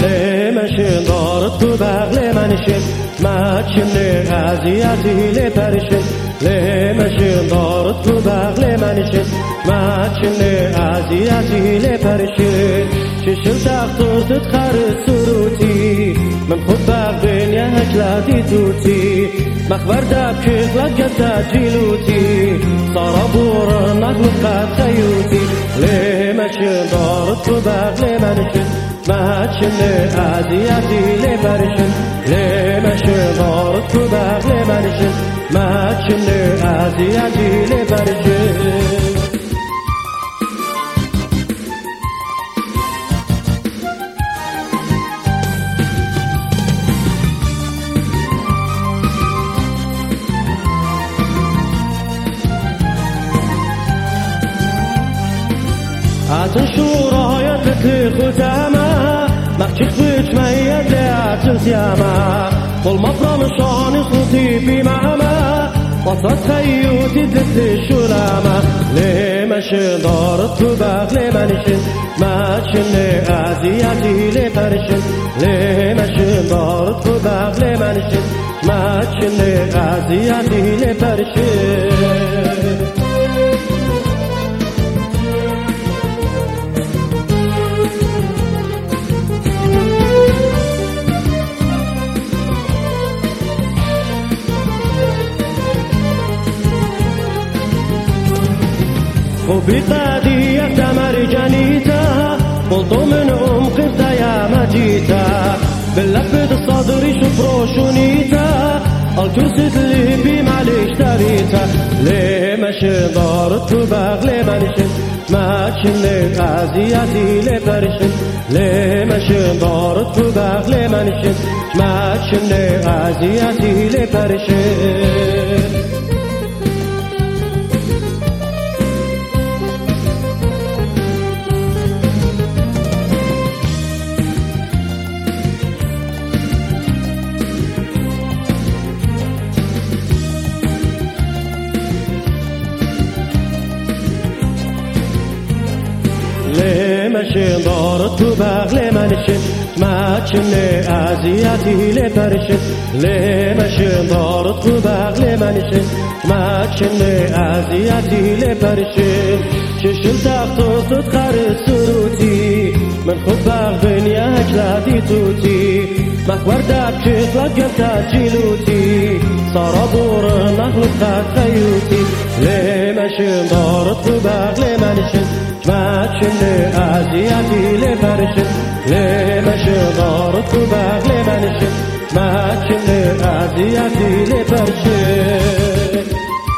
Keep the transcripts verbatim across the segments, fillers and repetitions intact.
لمشن دارت تو بغل منشن مچن اذیتی لپرشن لمشن دارت تو بغل منشن مچن اذیتی لپرشن ششم تختور تتخر سروتی من خود بغبن يا هجلاتي توتي مخبر داب شغلت جدا جيلوتي صار بور نغلق خيوتي لمشن دارت تو بغل منشن مچن اذیتی لپرشن لمشن دارت تو بغل منشن مچن اذیتی لپرشن شورا يا تكي ختامة مخشيك بيش ميت لعتل سيامة طول مفرم شاني صوتي بمعمة وصلت خيوتي دلت الشلامة لمشن دارت تباق لمنشن ماشن لأذياتي لفرشن لمشن دارت تباق لمنشن ماشن لأذياتي لفرشن وبقادي يحتمر جنيتا قلت من عمق يا مجيتا باللفت الصدر شفرو شنيتا الكرسي اللي بي معليش تريتا لمشن دارت تباق لمنشن ماشن لأذياتي لفرشن لمشن دارت تباق لمنشن ماشن لأذياتي لفرشن لمشن دارت تباق لمنشن مچن اذیتی لپرشن لمشن دارت تباق لمنشن مچن اذیتی لپرشن ششم تختور تتخر سروتی من خود بغبن يا هجلاتي توتي مخبر داب شغلت جبتا جيلوتي صار بور نغلق خيوتي لمشن دارت تباق لمنشن مچن اذیتی لپرشن لمشن دارت تباق لمنشن مچن اذیتی لپرشن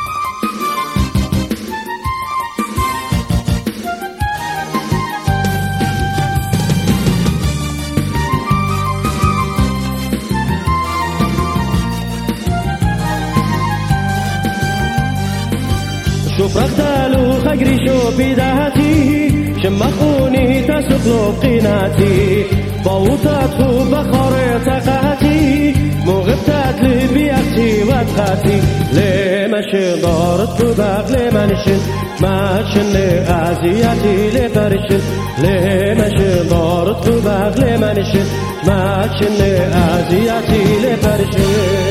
شوف رختالو خقري شو بداهتي شمخوني تسقلو قيناتي بوطات خوب بخاري قاتي مغبتات لبي اختي واتخاتي لمشن دارت تباق لمنشن ماشن لأذياتي لفرشن لمشن دارت تباق لمنشن ماشن لأذياتي لفرشن